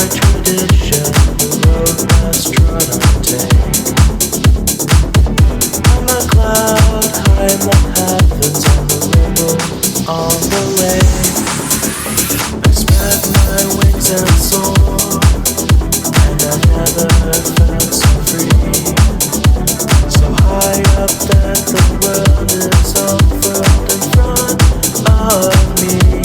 tradition, the road less trodden take. I'm a cloud high in the heavens and the ripple on the lake. I spread my wings and soar, and I never felt so free. So high up that the world is unfurled in front of me.